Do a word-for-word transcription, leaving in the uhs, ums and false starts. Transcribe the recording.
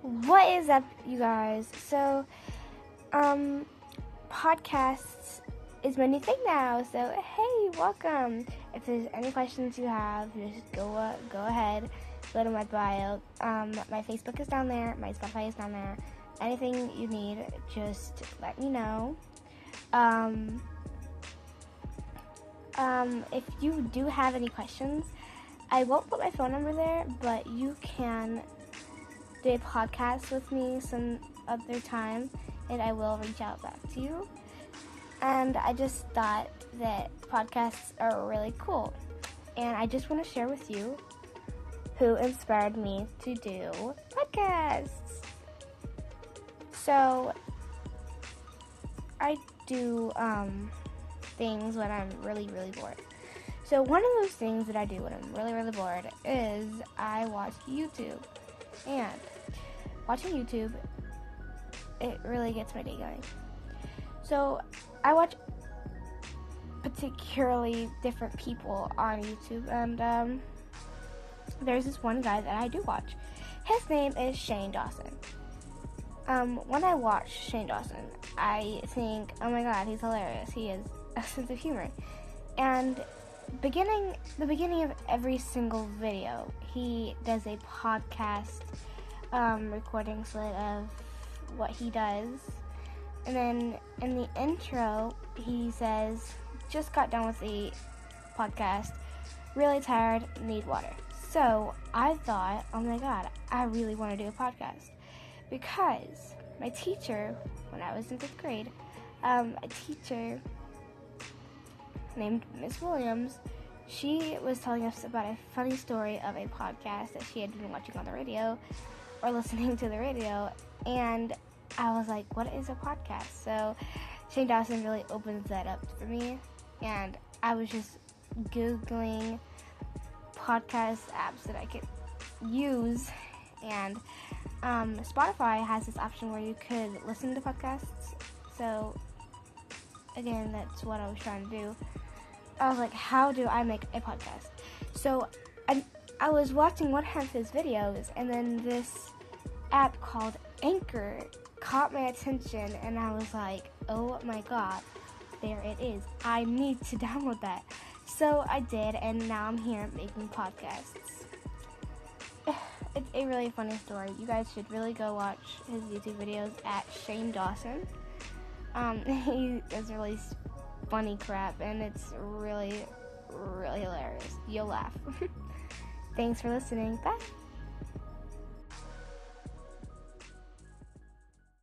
What is up, you guys? So, um, podcasts is my new thing now. So, hey, welcome. If there's any questions you have, just go uh, go ahead, go to my bio. Um, my Facebook is down there. My Spotify is down there. Anything you need, just let me know. Um, um, if you do have any questions, I won't put my phone number there, but you can do a podcast with me some other time, and I will reach out back to you. And I just thought that podcasts are really cool, and I just want to share with you who inspired me to do podcasts. So I do um, things when I'm really, really bored. So one of those things that I do when I'm really, really bored is I watch YouTube. And watching YouTube, it really gets my day going. So I watch particularly different people on YouTube, and um, there's this one guy that I do watch. His name is Shane Dawson. Um, when I watch Shane Dawson, I think, oh my god, he's hilarious. He has a sense of humor. And beginning the beginning of every single video, he does a podcast um, recording slit of what he does, and then in the intro he says, just got done with the podcast, really tired, need water. So I thought, oh my god, I really want to do a podcast, because my teacher, when I was in fifth grade, um, a teacher named Miss Williams, she was telling us about a funny story of a podcast that she had been watching on the radio or listening to the radio, and I was like, what is a podcast? So Shane Dawson really opens that up for me, and I was just Googling podcast apps that I could use, and um, Spotify has this option where you could listen to podcasts. So again, that's what I was trying to do. I was like, how do I make a podcast? So I, I was watching one of his videos, and then this app called Anchor caught my attention, and I was like, oh my god, there it is. I need to download that. So I did, and now I'm here making podcasts. It's a really funny story. You guys should really go watch his YouTube videos at Shane Dawson. Um, he does really funny crap, and it's really, really hilarious. You'll laugh. Thanks for listening. Bye.